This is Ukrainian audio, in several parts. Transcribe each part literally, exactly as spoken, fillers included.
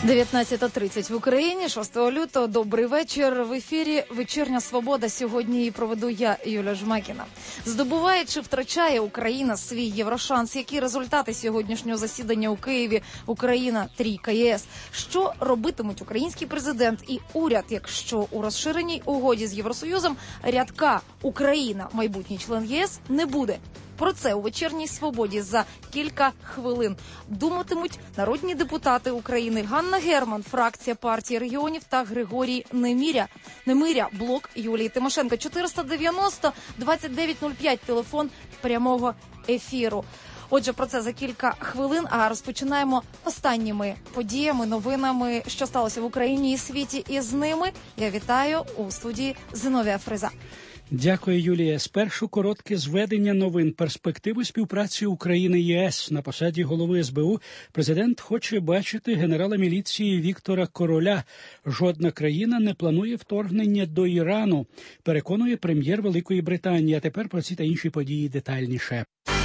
дев'ятнадцята тридцять в Україні, шостого лютого. Добрий вечір. В ефірі «Вечірня Свобода». Сьогодні її проведу я, Юлія Жмакіна. Здобуває чи втрачає Україна свій єврошанс? Які результати сьогоднішнього засідання у Києві? Україна трійка ЄС. Що робитимуть український президент і уряд, якщо у розширеній угоді з Євросоюзом рядка «Україна, майбутній член ЄС» не буде? Про це у «Вечірній Свободі» за кілька хвилин думатимуть народні депутати України Ганна Герман, фракція партії регіонів, та Григорій Немиря, Немиря, блок Юлії Тимошенко. чотириста дев'яносто двадцять дев'ять нуль п'ять, телефон прямого ефіру. Отже, про це за кілька хвилин, а розпочинаємо останніми подіями, новинами, що сталося в Україні і світі. І з ними я вітаю у студії Зиновія Фриза. Дякую, Юлія. Спершу коротке зведення новин. Перспективи співпраці України і ЄС. На посаді голови ес бе у президент хоче бачити генерала міліції Віктора Короля. Жодна країна не планує вторгнення до Ірану, переконує прем'єр Великої Британії. А тепер про ці та інші події детальніше.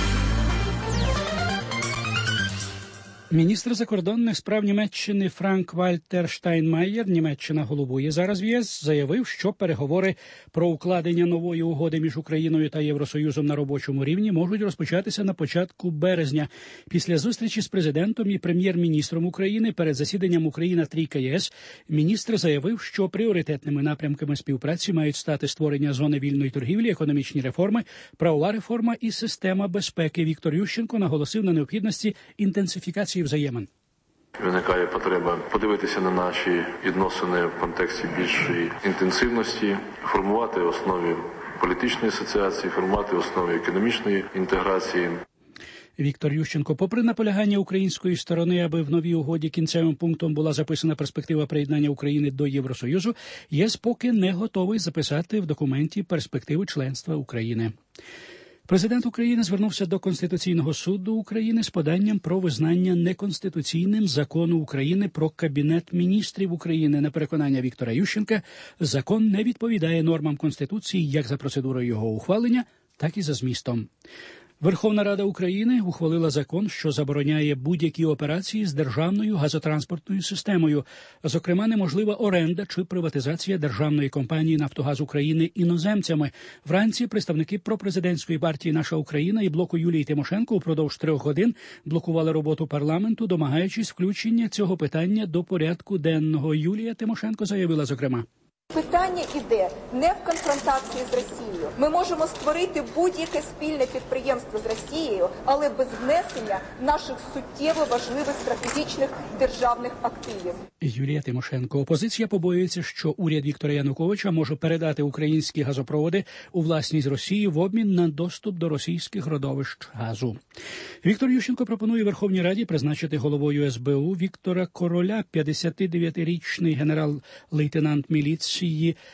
Міністр закордонних справ Німеччини Франк-Вальтер Штайнмаєр, Німеччина головує зараз в ЄС, заявив, що переговори про укладення нової угоди між Україною та Євросоюзом на робочому рівні можуть розпочатися на початку березня. Після зустрічі з президентом і прем'єр-міністром України перед засіданням Україна трійка ЄС міністр заявив, що пріоритетними напрямками співпраці мають стати створення зони вільної торгівлі, економічні реформи, правова реформа і система безпеки. Віктор Ющенко наголосив на необхідності інтенсифікації взаємин. Виникає потреба подивитися на наші відносини в контексті більшої інтенсивності, формувати основи політичної асоціації, формувати основи економічної інтеграції. Віктор Ющенко, попри наполягання української сторони, аби в новій угоді кінцевим пунктом була записана перспектива приєднання України до Євросоюзу, ЄС поки не готовий записати в документі перспективу членства України. Президент України звернувся до Конституційного суду України з поданням про визнання неконституційним закону України про Кабінет міністрів України. На переконання Віктора Ющенка, закон не відповідає нормам Конституції як за процедурою його ухвалення, так і за змістом. Верховна Рада України ухвалила закон, що забороняє будь-які операції з державною газотранспортною системою. Зокрема, неможлива оренда чи приватизація державної компанії «Нафтогаз України» іноземцями. Вранці представники пропрезидентської партії «Наша Україна» і блоку Юлії Тимошенко упродовж трьох годин блокували роботу парламенту, домагаючись включення цього питання до порядку денного. Юлія Тимошенко заявила, зокрема: питання іде не в конфронтації з Росією. Ми можемо створити будь-яке спільне підприємство з Росією, але без внесення наших суттєво важливих стратегічних державних активів. Юлія Тимошенко. Опозиція побоюється, що уряд Віктора Януковича може передати українські газопроводи у власність Росії в обмін на доступ до російських родовищ газу. Віктор Ющенко пропонує Верховній Раді призначити головою ес бе у Віктора Короля. п'ятдесятидев'ятирічний генерал-лейтенант міліції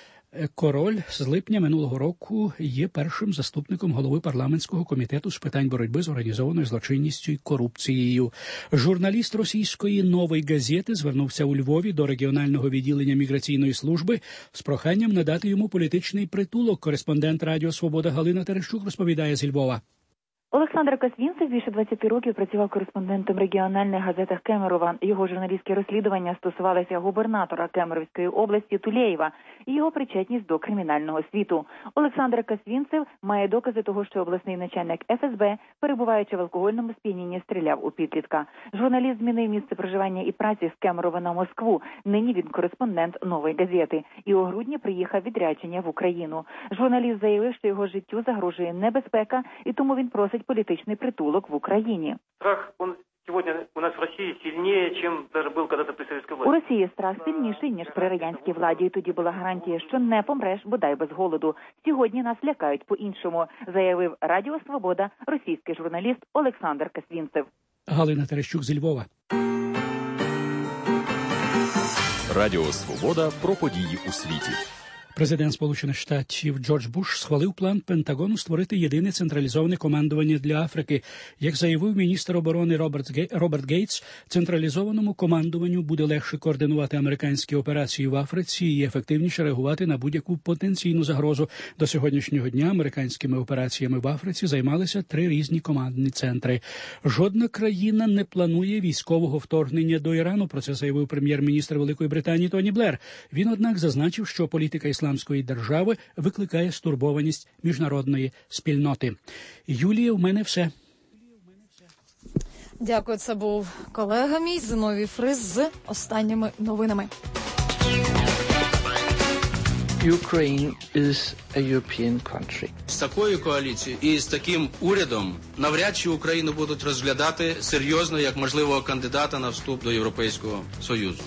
Король з липня минулого року є першим заступником голови парламентського комітету з питань боротьби з організованою злочинністю і корупцією. Журналіст російської «Нової газети» звернувся у Львові до регіонального відділення міграційної служби з проханням надати йому політичний притулок. Кореспондент Радіо Свобода Галина Терещук розповідає з Львова. Олександр Косвінцев більше двадцяти років працював кореспондентом регіональних газетах Кемерово. Його журналістські розслідування стосувалися губернатора Кемеровської області Тулєєва і його причетність до кримінального світу. Олександр Косвінцев має докази того, що обласний начальник еф ес бе, перебуваючи в алкогольному сп'янінні, стріляв у підлітка. Журналіст змінив місце проживання і праці з Кемерова на Москву. Нині він кореспондент «Нової газети». І у грудні приїхав відрядження в Україну. Журналіст заявив, що його життю загрожує небезпека, і тому він просить політичний притулок в Україні. Страх, он сьогодні у нас в Росії сильніше, ніж навіть був коли-то при совєтській владі. У Росії страх сильніший, ніж при радянській владі. І тоді була гарантія, що не помреш, бодай без голоду. Сьогодні нас лякають по-іншому, заявив Радіо Свобода російський журналіст Олександр Косвінцев. Галина Терещук зі Львова. Радіо Свобода про події у світі. Президент Сполучених Штатів Джордж Буш схвалив план Пентагону створити єдине централізоване командування для Африки. Як заявив міністр оборони Роберт Гейтс, централізованому командуванню буде легше координувати американські операції в Африці і ефективніше реагувати на будь-яку потенційну загрозу. До сьогоднішнього дня американськими операціями в Африці займалися три різні командні центри. Жодна країна не планує військового вторгнення до Ірану, про це заявив прем'єр-міністр Великої Британії Тоні Блер. Він, однак, зазначив, що політика Ісламської держави викликає стурбованість міжнародної спільноти. Юлія, у мене все. Дякую, це був колега мій Зиновій Фрис з останніми новинами. Ukraine is a European country. З такою коаліцією і з таким урядом навряд чи Україну будуть розглядати серйозно як можливого кандидата на вступ до Європейського Союзу.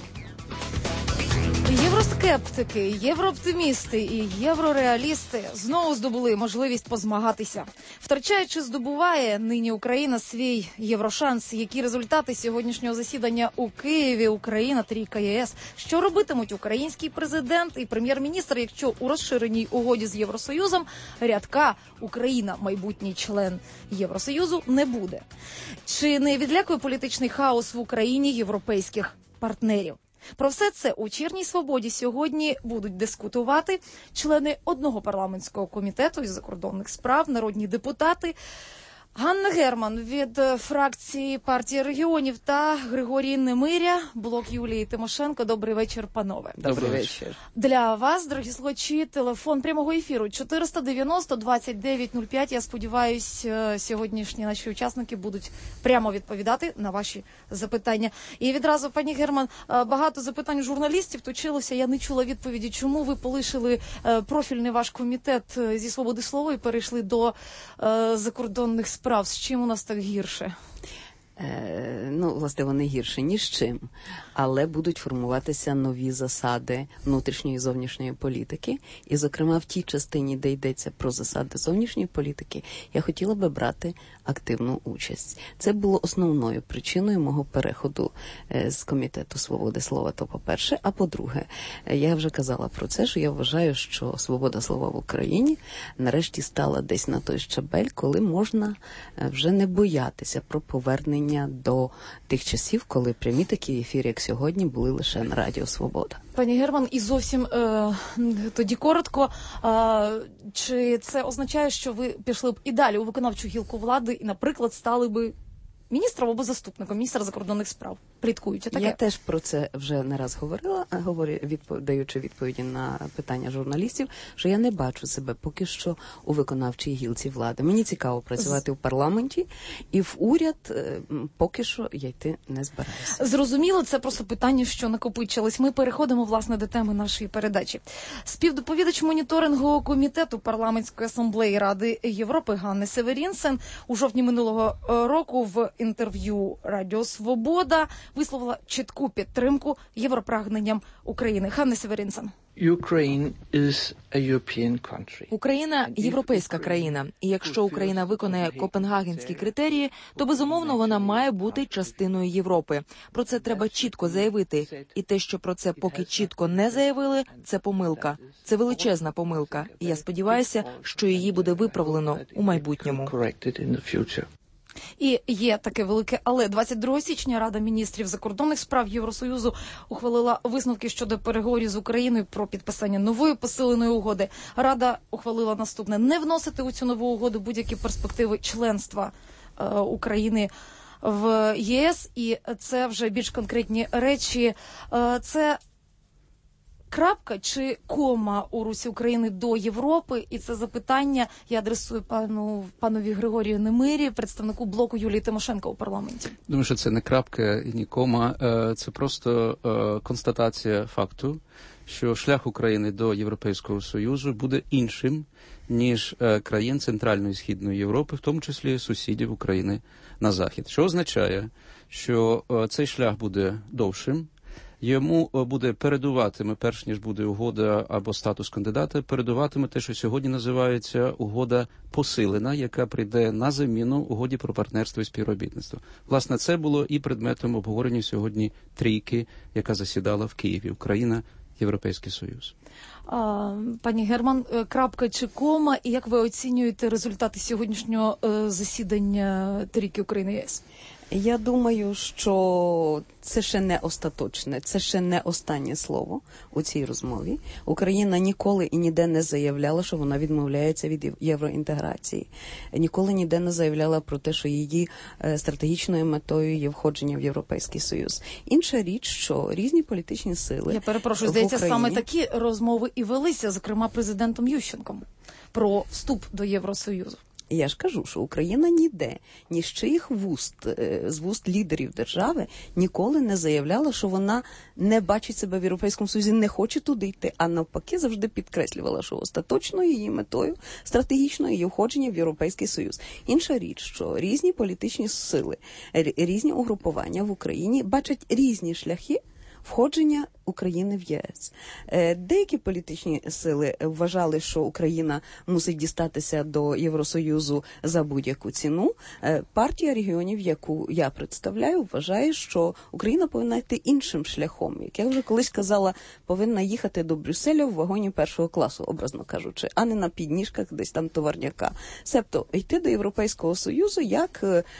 Євроскептики, єврооптимісти і єврореалісти знову здобули можливість позмагатися. Втрачає чи здобуває нині Україна свій єврошанс? Які результати сьогоднішнього засідання у Києві, Україна, трійка ЄС? Що робитимуть український президент і прем'єр-міністр, якщо у розширеній угоді з Євросоюзом рядка «Україна – майбутній член Євросоюзу» не буде? Чи не відлякує політичний хаос в Україні європейських партнерів? Про все це у «Вечірній Свободі» сьогодні будуть дискутувати члени одного парламентського комітету із закордонних справ, народні депутати Ганна Герман від фракції партії регіонів та Григорій Немиря, блок Юлії Тимошенко. Добрий вечір, панове. Добрий вечір. Для вас, дорогі слухачі, телефон прямого ефіру чотириста дев'яносто двадцять дев'ять нуль п'ять. Я сподіваюся, сьогоднішні наші учасники будуть прямо відповідати на ваші запитання. І відразу, пані Герман, багато запитань журналістів точилося. Я не чула відповіді, чому ви полишили профільний ваш комітет зі свободи слова і перейшли до закордонних справ. Справ, з чим у нас так гірше? Е, ну, власне, вони гірше, ні з чим. Але будуть формуватися нові засади внутрішньої і зовнішньої політики. І, зокрема, в тій частині, де йдеться про засади зовнішньої політики, я хотіла би брати активну участь. Це було основною причиною мого переходу е, з Комітету свободи слова, то по-перше. А по-друге, е, я вже казала про це, що я вважаю, що свобода слова в Україні нарешті стала десь на той щабель, коли можна е, вже не боятися про повернення до тих часів, коли прямі такі ефіри, як сьогодні, були лише на Радіо Свобода. Пані Герман, і зовсім е, тоді коротко, е, чи це означає, що ви пішли б і далі у виконавчу гілку влади і, наприклад, стали би міністром або заступником міністра закордонних справ? Пліткують таке? Я теж про це вже не раз говорила, говорю, відпов... даючи відповіді на питання журналістів, що я не бачу себе поки що у виконавчій гілці влади. Мені цікаво працювати в парламенті, і в уряд поки що я йти не збираюся. Зрозуміло, це просто питання, що накопичилось. Ми переходимо, власне, до теми нашої передачі. Співдоповідач моніторингового комітету Парламентської асамблеї Ради Європи Ганни Северінсен у жовтні минулого року в інтерв'ю Радіо Свобода висловила чітку підтримку європрагненням України. Ганна Северінсен. Ukraine is a European country. Україна – європейська країна. І якщо Україна виконає копенгагенські критерії, то, безумовно, вона має бути частиною Європи. Про це треба чітко заявити. І те, що про це поки чітко не заявили, це помилка. Це величезна помилка. І я сподіваюся, що її буде виправлено у майбутньому. І є таке велике але. двадцять другого січня Рада міністрів закордонних справ Євросоюзу ухвалила висновки щодо переговорів з Україною про підписання нової посиленої угоди. Рада ухвалила наступне: не вносити у цю нову угоду будь-які перспективи членства е, України в ЄС. І це вже більш конкретні речі. Е, це крапка чи кома у русі України до Європи? І це запитання я адресую пану панові Григорію Немирі, представнику блоку Юлії Тимошенко у парламенті. Думаю, що це не крапка і ні кома, це просто констатація факту, що шлях України до Європейського Союзу буде іншим, ніж країн Центральної і Східної Європи, в тому числі сусідів України на захід. Що означає, що цей шлях буде довшим, йому буде передуватиме, перш ніж буде угода або статус кандидата, передуватиме те, що сьогодні називається угода посилена, яка прийде на заміну угоді про партнерство і співробітництво. Власне, це було і предметом обговорення сьогодні трійки, яка засідала в Києві. Україна, Європейський Союз. А, пані Герман, крапка чи кома, і як ви оцінюєте результати сьогоднішнього засідання Трійки України-ЄС? Я думаю, що це ще не остаточне, це ще не останнє слово у цій розмові. Україна ніколи і ніде не заявляла, що вона відмовляється від євроінтеграції. Ніколи ніде не заявляла про те, що її стратегічною метою є входження в Європейський Союз. Інша річ, що різні політичні сили Я перепрошую, здається, саме такі розмови і велися, зокрема, президентом Ющенком про вступ до Євросоюзу. Я ж кажу, що Україна ніде, ні з чиїх вуст, з вуст лідерів держави, ніколи не заявляла, що вона не бачить себе в Європейському Союзі, не хоче туди йти, а навпаки завжди підкреслювала, що остаточною її метою стратегічною є входження в Європейський Союз. Інша річ, що різні політичні сили, різні угрупування в Україні бачать різні шляхи входження України в ЄС. Деякі політичні сили вважали, що Україна мусить дістатися до Євросоюзу за будь-яку ціну. Партія регіонів, яку я представляю, вважає, що Україна повинна йти іншим шляхом. Як я вже колись казала, повинна їхати до Брюсселя в вагоні першого класу, образно кажучи, а не на підніжках десь там товарняка. Себто йти до Європейського Союзу як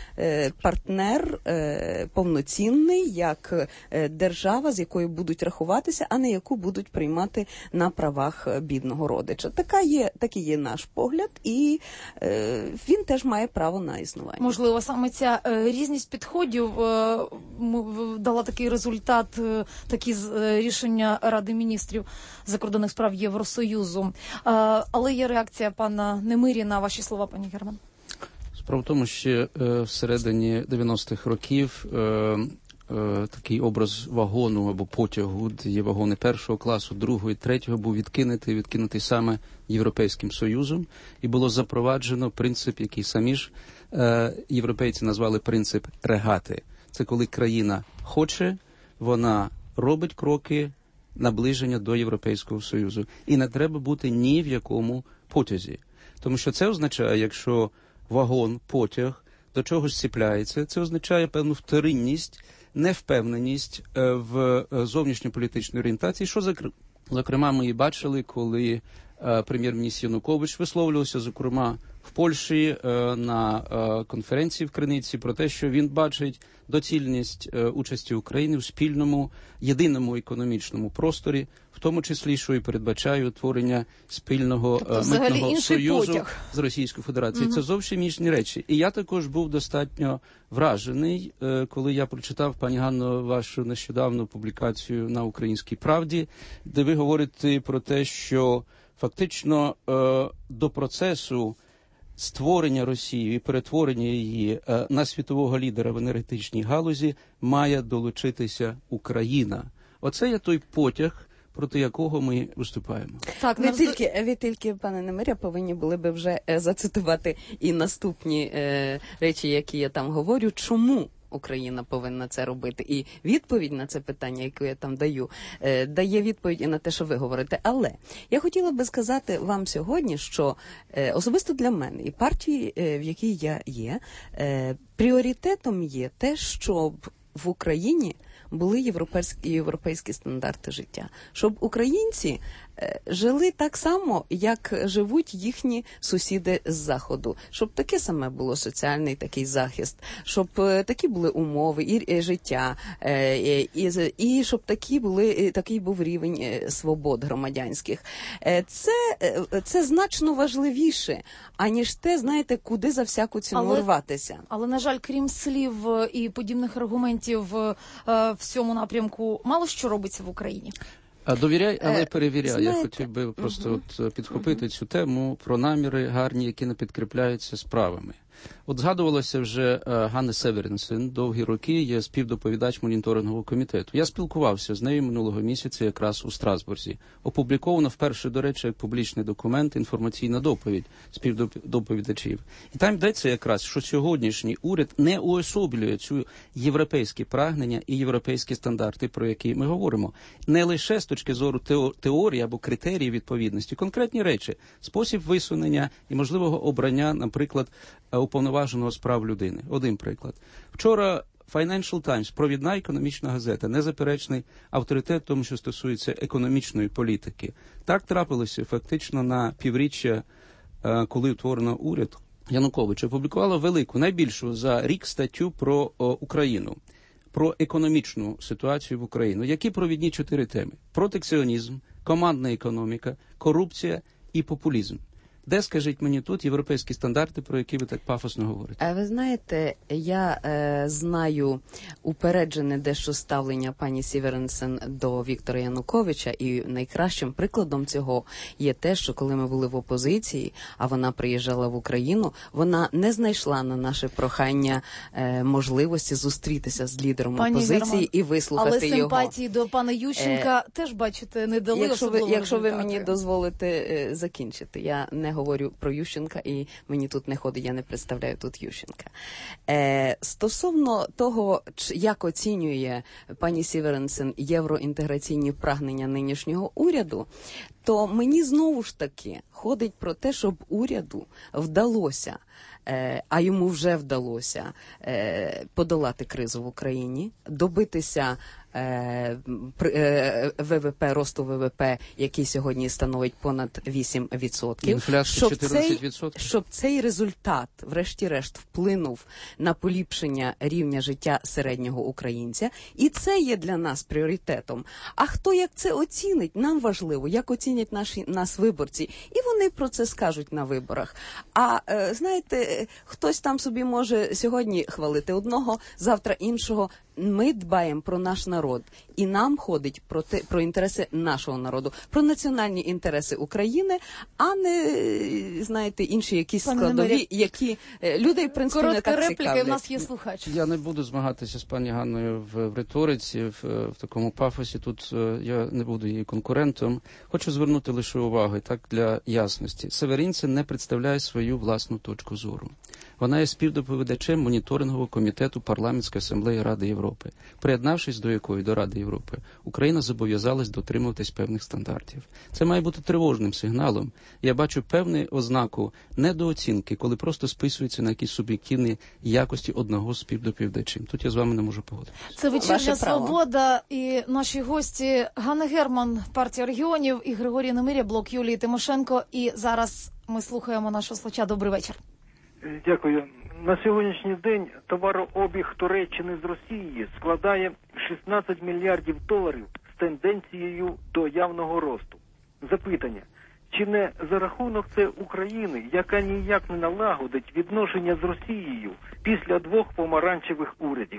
партнер повноцінний, як держава, з якою будуть рахуватися, а не яку будуть приймати на правах бідного родича. Така є, такий є наш погляд, і е, він теж має право на існування. Можливо, саме ця е, різність підходів е, дала такий результат, е, такі е, рішення Ради міністрів закордонних справ Євросоюзу. Е, але є реакція пана Немирі на ваші слова, пані Герман. Справа в тому, що е, всередині дев'яностих років е, такий образ вагону або потягу, де є вагони першого класу, другого і третього, був відкинутий, відкинутий саме Європейським Союзом, і було запроваджено принцип, який самі ж е, європейці назвали принцип регати. Це коли країна хоче, вона робить кроки наближення до Європейського Союзу. І не треба бути ні в якому потязі. Тому що це означає, якщо вагон, потяг до чогось ціпляється, це означає певну вторинність, невпевненість в зовнішньополітичній орієнтації, що, зокрема, ми і бачили, коли прем'єр-міністр Янукович висловлювався, зокрема, в Польщі на конференції в Криниці про те, що він бачить доцільність участі України в спільному, єдиному економічному просторі, в тому числі, що і передбачає утворення спільного тобто, митного союзу потяг. З Російською Федерацією. Угу. Це зовсім інші речі. І я також був достатньо вражений, коли я прочитав, пані Ганно, вашу нещодавну публікацію на «Українській правді», де ви говорите про те, що фактично до процесу створення Росії і перетворення її е, на світового лідера в енергетичній галузі має долучитися Україна. Оце є той потяг, проти якого ми виступаємо. Так, ви тільки, ви тільки, пане Немиря, повинні були би вже е, зацитувати і наступні е, речі, які я там говорю. Чому Україна повинна це робити? І відповідь на це питання, яке я там даю, е, дає відповідь і на те, що ви говорите. Але я хотіла би сказати вам сьогодні, що е, особисто для мене і партії, е, в якій я є, е, пріоритетом є те, щоб в Україні були європейські, європейські стандарти життя. Щоб українці е, жили так само, як живуть їхні сусіди з Заходу. Щоб таке саме було соціальний такий захист. Щоб е, такі були умови і, і життя. Е, і, і щоб такі були, і такий був рівень е, свобод громадянських. Е, це, е, це значно важливіше, аніж те, знаєте, куди за всяку ціну але, рватися. Але, на жаль, крім слів і подібних аргументів, е, в цьому напрямку мало що робиться в Україні. А довіряй, але перевіряй. Знаєте, я хотів би просто uh-huh. от підхопити uh-huh. цю тему про наміри гарні, які не підкріпляються справами. От згадувалося вже uh, Ганна Северінсен, довгі роки є співдоповідач моніторингового комітету. Я спілкувався з нею минулого місяця якраз у Страсбурзі. Опубліковано вперше, до речі, як публічний документ, інформаційна доповідь співдоповідачів. І там йдеться якраз, що сьогоднішній уряд не уособлює цю європейські прагнення і європейські стандарти, про які ми говоримо. Не лише з точки зору теорії або критерії відповідності, конкретні речі, спосіб висунення і можливого обрання, наприклад, уповноваженого з прав людини. Один приклад. Вчора Financial Times, провідна економічна газета, незаперечний авторитет в тому, що стосується економічної політики. Так трапилося фактично на півріччя, коли утворено уряд Януковича, опублікувала велику, найбільшу за рік статтю про о, Україну, про економічну ситуацію в Україні. Які провідні чотири теми? Протекціонізм, командна економіка, корупція і популізм. Де, скажіть мені, тут європейські стандарти, про які ви так пафосно говорите? А ви знаєте, я е, знаю упереджене дещо ставлення пані Сіверенсен до Віктора Януковича, і найкращим прикладом цього є те, що коли ми були в опозиції, а вона приїжджала в Україну, вона не знайшла на наше прохання е, можливості зустрітися з лідером пані опозиції Герман, і вислухати але його. Але симпатії до пана Ющенка е, теж, бачите, не дали якщо ви, особливо якщо ви результати. мені дозволите е, закінчити, я не говорю про Ющенка, і мені тут не ходить, я не представляю тут Ющенка. Е, стосовно того, як оцінює пані Сіверенсен євроінтеграційні прагнення нинішнього уряду, то мені знову ж таки ходить про те, щоб уряду вдалося, е, а йому вже вдалося е, подолати кризу в Україні, добитися ВВП, росту ВВП, який сьогодні становить понад вісім відсотків. Інфляція чотирнадцять відсотків. Щоб цей результат, врешті-решт, вплинув на поліпшення рівня життя середнього українця. І це є для нас пріоритетом. А хто як це оцінить, нам важливо, як оцінять наші, нас виборці. І вони про це скажуть на виборах. А, знаєте, хтось там собі може сьогодні хвалити одного, завтра іншого. Ми дбаємо про наш народ, і нам ходить про те, про інтереси нашого народу, про національні інтереси України, а не, знаєте, інші якісь складові, які людей, в принципі, не так цікавлять. Коротка репліка, в нас є слухач. Я не буду змагатися з пані Ганною в, в риториці, в, в такому пафосі. Тут я не буду її конкурентом. Хочу звернути лише увагу, так, для ясності. Северинця не представляє свою власну точку зору. Вона є співдоповідачем моніторингового комітету Парламентської асамблеї Ради Європи. Приєднавшись до якої, до Ради Європи, Україна зобов'язалась дотримуватись певних стандартів. Це має бути тривожним сигналом. Я бачу певну ознаку недооцінки, коли просто списується на якісь суб'єктивні якості одного з співдоповідачів. Тут я з вами не можу погодитися. Це «Вечірня Свобода» і наші гості Ганна Герман, партія регіонів, і Григорій Немиря, блок Юлії Тимошенко. І зараз ми слухаємо нашого слухача. Добрий вечір. Дякую. На сьогоднішній день товарообіг Туреччини з Росією складає шістнадцять мільярдів доларів з тенденцією до явного росту. Запитання, чи не за рахунок це України, яка ніяк не налагодить відношення з Росією після двох помаранчевих урядів?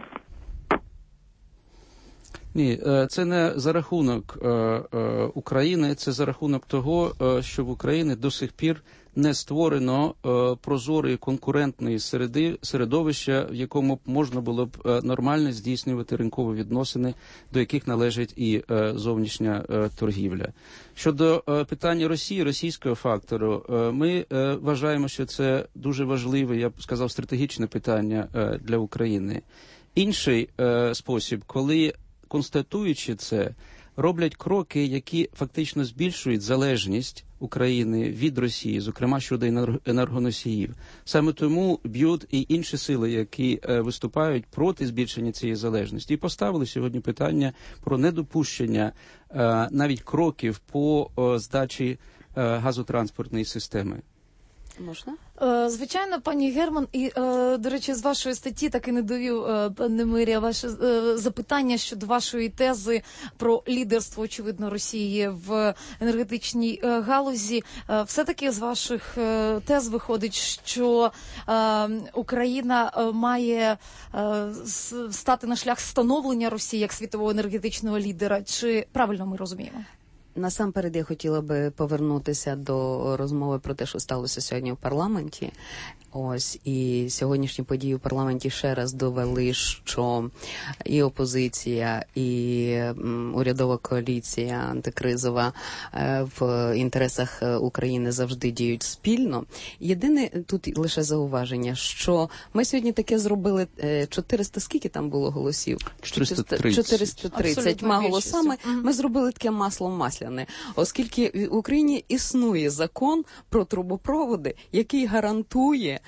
Ні, це не за рахунок України, це за рахунок того, що в Україні до сих пір не створено прозорої конкурентної середи, середовища, в якому б можна було б нормально здійснювати ринкові відносини, до яких належить і зовнішня торгівля. Щодо питання Росії, російського фактору, ми вважаємо, що це дуже важливе, я б сказав, стратегічне питання для України. Інший спосіб, коли констатуючи це, роблять кроки, які фактично збільшують залежність України від Росії, зокрема щодо енергоносіїв. Саме тому б'ють і інші сили, які е, виступають проти збільшення цієї залежності. І поставили сьогодні питання про недопущення е, навіть кроків по е, здачі е, газотранспортної системи. Можна? Звичайно, пані Герман, і, до речі, з вашої статті так і не довів, пан Немиря, ваше запитання щодо вашої тези про лідерство, очевидно, Росії в енергетичній галузі. Все-таки з ваших тез виходить, що Україна має стати на шлях становлення Росії як світового енергетичного лідера. Чи правильно ми розуміємо? Насамперед я хотіла би повернутися до розмови про те, що сталося сьогодні в парламенті. Ось, і сьогоднішні події в парламенті ще раз довели, що і опозиція, і м, урядова коаліція антикризова е, в інтересах України завжди діють спільно. Єдине тут лише зауваження, що ми сьогодні таке зробили е, чотириста, скільки там було голосів? чотириста тридцять. чотириста тридцять голосами. Ми зробили таке масло в маслі. переплутане, оскільки в Україні існує закон про трубопроводи, який гарантує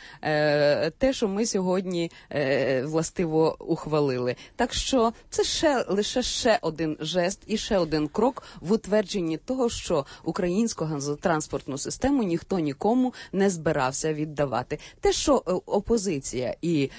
е, те, що ми сьогодні е, властиво ухвалили. Так що це ще лише ще один жест і ще один крок в утвердженні того, що українську газотранспортну систему ніхто нікому не збирався віддавати. Те, що опозиція і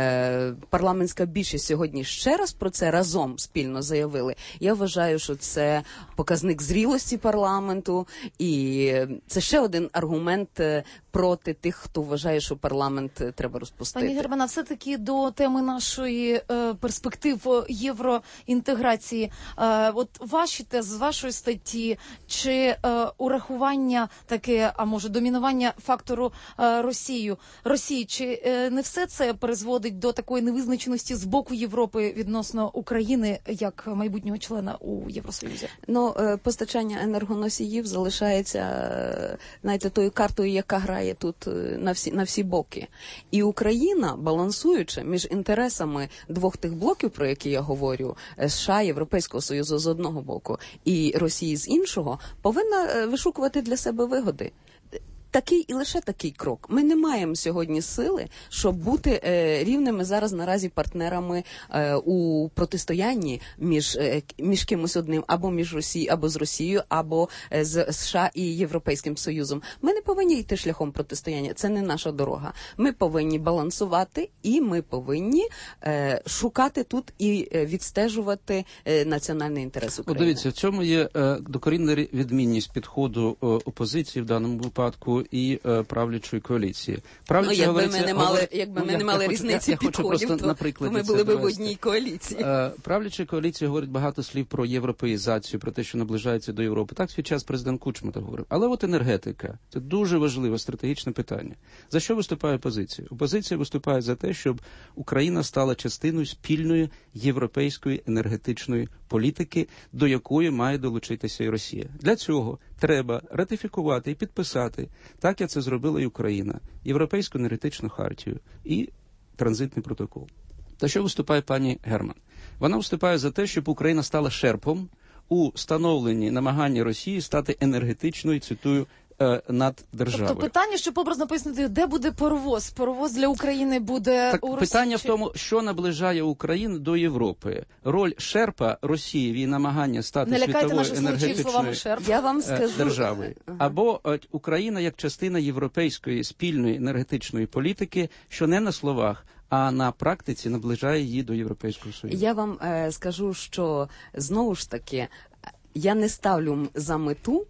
е, парламентська більшість сьогодні ще раз про це разом спільно заявили, я вважаю, що це показник зрілості парламенту, і це ще один аргумент проти тих, хто вважає, що парламент треба розпустити. Пані Германа, все-таки до теми нашої е, перспектив євроінтеграції. Е, от ваші тези з вашої статті, чи е, урахування таке, а може домінування фактору е, Росію, Росії, чи е, не все це призводить до такої невизначеності з боку Європи відносно України як майбутнього члена у Євросоюзі? Ну, е, постачання енергоносіїв залишається, е, знаєте, тою картою, яка грає тут на всі, на всі боки. І Україна, балансуючи між інтересами двох тих блоків, про які я говорю, США, Європейського Союзу з одного боку і Росії з іншого, повинна вишукувати для себе вигоди. Такий і лише такий крок. Ми не маємо сьогодні сили, щоб бути е, рівними зараз наразі партнерами е, у протистоянні між, е, між кимось одним, або між Росією, або з Росією, або е, з США і Європейським Союзом. Ми не повинні йти шляхом протистояння. Це не наша дорога. Ми повинні балансувати, і ми повинні е, шукати тут і е, відстежувати е, національний інтерес України. О, дивіться, в цьому є е, докорінна відмінність підходу е, опозиції в даному випадку і е, правлячої коаліції. Правляча ну, якби ми не мали, говор... якби ми ну, не мали різниці я, я підходів, просто, то, то ми були б в одній коаліції. Е, правляча коаліція говорить багато слів про європеїзацію, про те, що наближається до Європи. Так, свій час президент Кучма так говорив. Але от енергетика – це дуже важливе стратегічне питання. За що виступає опозиція? Опозиція виступає за те, щоб Україна стала частиною спільної європейської енергетичної політики, до якої має долучитися і Росія. Для цього треба ратифікувати і підписати, так як це зробила і Україна, Європейську енергетичну хартію і транзитний протокол. За що виступає пані Герман? Вона виступає за те, щоб Україна стала шерпом у становленні намагання Росії стати енергетичною, цитую, над державою. Тобто питання, щоб образно пояснити, де буде паровоз? Паровоз для України буде так, у Росії? Питання чи... в тому, що наближає Україну до Європи. Роль шерпа Росії в її намагання стати Не світовою енергетичною Я вам скажу... державою. Ага. Або Україна як частина європейської спільної енергетичної політики, що не на словах, а на практиці наближає її до Європейського Союзу. Я вам е, скажу, що знову ж таки, я не ставлю за мету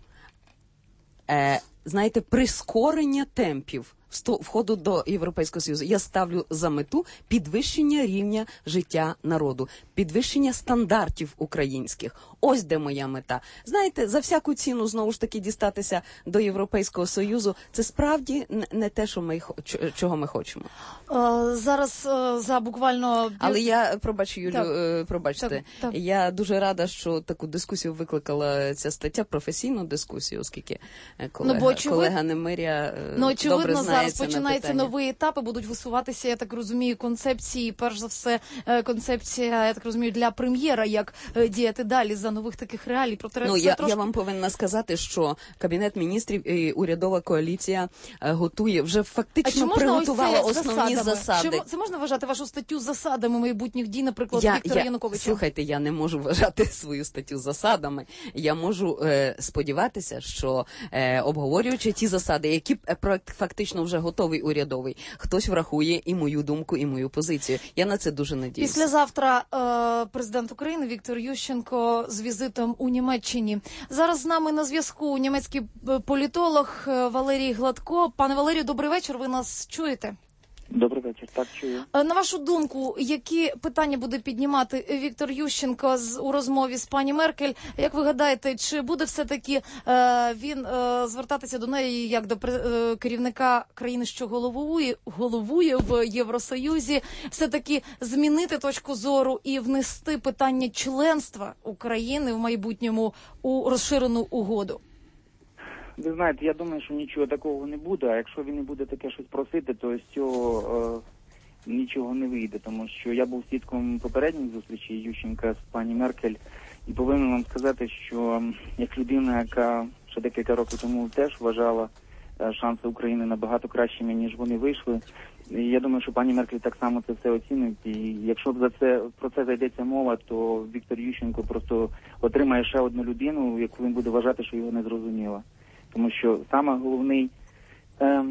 Е, знаєте, прискорення темпів входу до Європейського Союзу. Я ставлю за мету підвищення рівня життя народу, підвищення стандартів українських. Ось де моя мета. Знаєте, за всяку ціну, знову ж таки, дістатися до Європейського Союзу, це справді не те, що ми, чого ми хочемо. О, зараз о, за буквально... Але я, пробачу, Юлю, так. пробачте, так, так. я дуже рада, що таку дискусію викликала ця стаття, професійну дискусію, оскільки колега, ну, очевид... колега Немиря ну, добре знає. Зараз починається новий етап, і будуть висуватися, я так розумію, концепції, перш за все, концепція, я так розумію, для прем'єра, як діяти далі за нових таких реалій. Проте ну, я, трошки... я вам повинна сказати, що Кабінет міністрів і урядова коаліція готує, вже фактично приготувала основні засади. Чи це можна вважати вашу статтю засадами майбутніх дій, наприклад, я, Віктора я, Януковича? Слухайте, я не можу вважати свою статтю засадами. Я можу е, сподіватися, що е, обговорюючи ті засади, які проект фактично вже готовий урядовий, хтось врахує і мою думку, і мою позицію. Я на це дуже надіюся. Післязавтра е, президент України Віктор Ющенко з візитом у Німеччині. Зараз з нами на зв'язку німецький політолог Валерій Гладко. Пане Валерію, добрий вечір, ви нас чуєте? Добрий вечір, так чую. На вашу думку, які питання буде піднімати Віктор Ющенко з, у розмові з пані Меркель? Як ви гадаєте, чи буде все-таки е, він е, звертатися до неї як до е, керівника країни, що головує, головує в Євросоюзі, все-таки змінити точку зору і внести питання членства України в майбутньому у розширену угоду? Ви знаєте, я думаю, що нічого такого не буде, а якщо він не буде таке щось просити, то з цього е, нічого не вийде, тому що я був свідком попередніх зустрічей Ющенка з пані Меркель, І повинен вам сказати, що як людина, яка ще декілька років тому теж вважала шанси України набагато кращими, ніж вони вийшли, я думаю, що пані Меркель так само це все оцінить. І якщо б за це про це зайдеться мова, то Віктор Ющенко просто отримає ще одну людину, яку він буде вважати, що його не зрозуміла. Тому що саме головний е,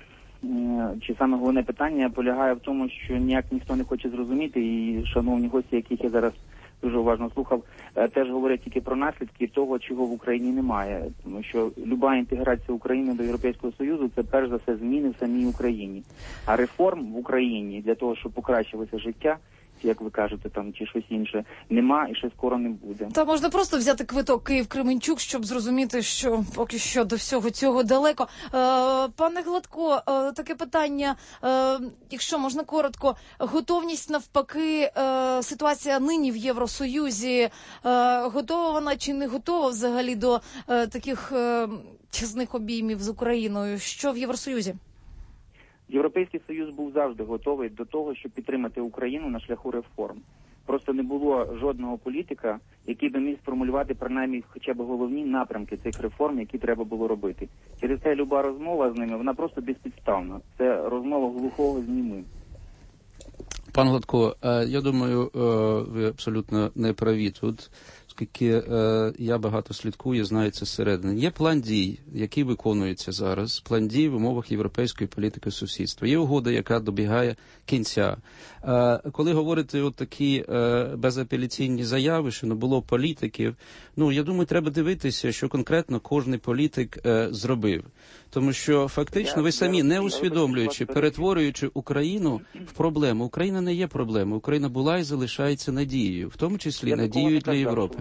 чи саме головне питання полягає в тому, що ніяк ніхто не хоче зрозуміти, і шановні гості, яких я зараз дуже уважно слухав, теж говорять тільки про наслідки того, чого в Україні немає. Тому що люба інтеграція України до Європейського Союзу – це перш за все зміни в самій Україні. А реформ в Україні для того, щоб покращилося життя, як ви кажете, там чи щось інше, нема і ще скоро не буде. Та можна просто взяти квиток Київ-Кременчук, щоб зрозуміти, що поки що до всього цього далеко. Е, пане Гладко, е, таке питання, е, якщо можна коротко, готовність навпаки, е, ситуація нині в Євросоюзі, е, готова вона чи не готова взагалі до е, таких е, тісних обіймів з Україною? Що в Євросоюзі? Європейський Союз був завжди готовий до того, щоб підтримати Україну на шляху реформ. Просто не було жодного політика, який би міг сформулювати принаймні хоча б головні напрямки цих реформ, які треба було робити. Через це люба розмова з ними, вона просто безпідставна. Це розмова глухого з німим. Пан Гладко, я думаю, ви абсолютно не праві тут, оскільки я багато слідкую, знаю це зсередини. Є план дій, який виконується зараз, план дій в умовах європейської політики сусідства. Є угода, яка добігає кінця. Коли говорити от такі безапеляційні заяви, що не було політиків, ну, я думаю, треба дивитися, що конкретно кожен політик зробив. Тому що фактично ви самі, не усвідомлюючи, перетворюючи Україну в проблему. Україна не є проблемою. Україна була і залишається надією, в тому числі надією для Європи.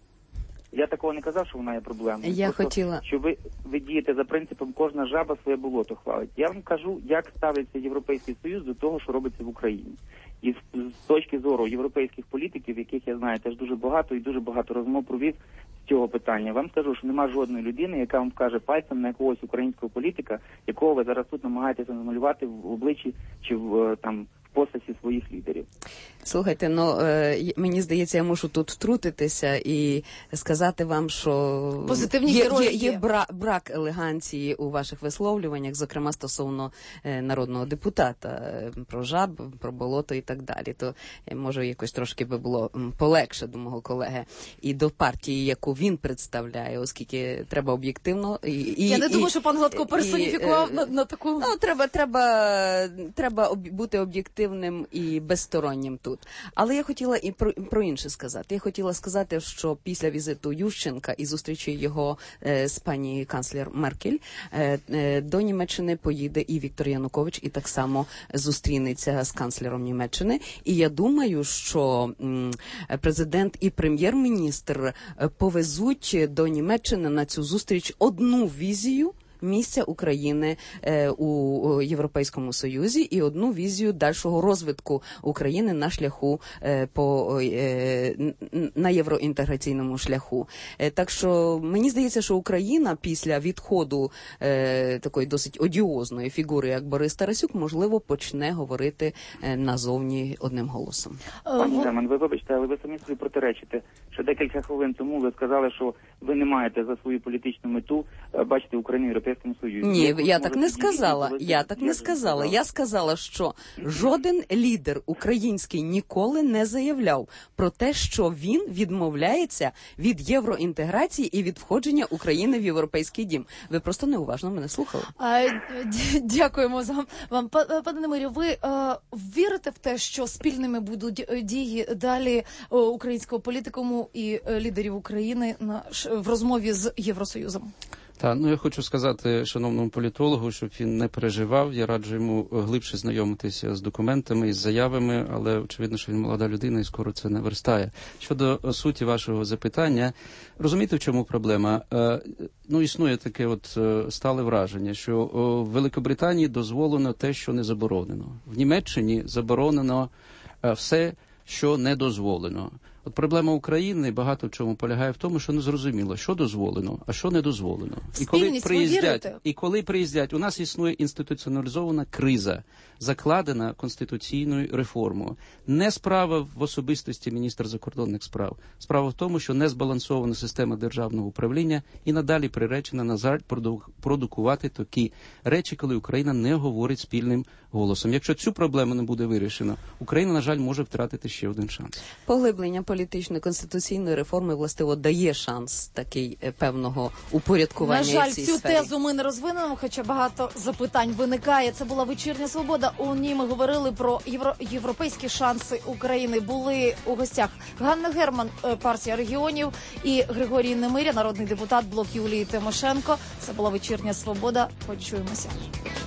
Я такого не казав, що вона є проблемою. Я Просто, хотіла... що ви, ви дієте за принципом «кожна жаба своє болото хвалить». Я вам кажу, як ставиться Європейський Союз до того, що робиться в Україні. І з, з точки зору європейських політиків, яких я знаю теж дуже багато і дуже багато розмов провів з цього питання, вам скажу, що нема жодної людини, яка вам вкаже пальцем на якогось українського політика, якого ви зараз тут намагаєтеся намалювати в обличчі чи в там в постаті своїх лідерів. Слухайте, ну е, мені здається, я мушу тут втрутитися і сказати вам, що позитивні є, герої є, є є. бра, брак елеганції у ваших висловлюваннях, зокрема стосовно е, народного депутата, е, про жаб, про болото і так далі. То е, може якось трошки би було м, полегше до мого колеги і до партії, яку він представляє, оскільки треба об'єктивно і, і я не і, думаю, що пан Гладко персоніфікував і, на, на таку. Ну, треба, треба, треба об, бути об'єктивним і безстороннім тут. Але я хотіла і про, про інше сказати. Я хотіла сказати, що після візиту Ющенка і зустрічі його е, з пані канцлер Меркель е, е, до Німеччини поїде і Віктор Янукович, і так само зустрінеться з канцлером Німеччини. І я думаю, що м, президент і прем'єр-міністр повезуть до Німеччини на цю зустріч одну візію місця України е, у Європейському Союзі і одну візію дальшого розвитку України на шляху е, по е, на євроінтеграційному шляху. Е, так що мені здається, що Україна після відходу е, такої досить одіозної фігури, як Борис Тарасюк, можливо, почне говорити е, назовні одним голосом. Пані Земан, ви вибачте, але ви самі собі протиречите. Ще декілька хвилин тому ви сказали, що ви не маєте за свою політичну мету бачити Україну в Європейському Союзі. Ні, я, я так не сказала. Я так не сказала. Я сказала, що жоден лідер український ніколи не заявляв про те, що він відмовляється від євроінтеграції і від входження України в Європейський дім. Ви просто неуважно мене слухали. А, дякуємо за вам. Пане Немирю, ви е, вірите в те, що спільними будуть дії далі е, українського політикуму і е, лідерів України на, в розмові з Євросоюзом? Так, ну я хочу сказати шановному політологу, щоб він не переживав. Я раджу йому глибше знайомитися з документами, із заявами, але очевидно, що він молода людина і скоро це не верстає. Щодо суті вашого запитання, розумієте, в чому проблема? Е, ну, існує таке от стале враження, що в Великобританії дозволено те, що не заборонено. В Німеччині заборонено все, що не дозволено. От проблема України багато в чому полягає в тому, що не зрозуміло, що дозволено, а що не дозволено. І коли приїздять, і коли приїздять, у нас існує інституціоналізована криза, закладена конституційною реформою. Не справа в особистості міністра закордонних справ. Справа в тому, що незбалансована система державного управління і надалі приречена, на жаль, продукувати такі речі, коли Україна не говорить спільним голосом. Якщо цю проблему не буде вирішено, Україна, на жаль, може втратити ще один шанс. Поглиблення політичної конституційної реформи, властиво, дає шанс такий певного упорядкування. На жаль, цій цю сфері. тезу ми не розвинемо, хоча багато запитань виникає. Це була «Вечірня свобода». У ній ми говорили про євро... європейські шанси України. Були у гостях Ганна Герман, партія регіонів, і Григорій Немиря, народний депутат, блок Юлії Тимошенко. Це була «Вечірня свобода». Почуємося.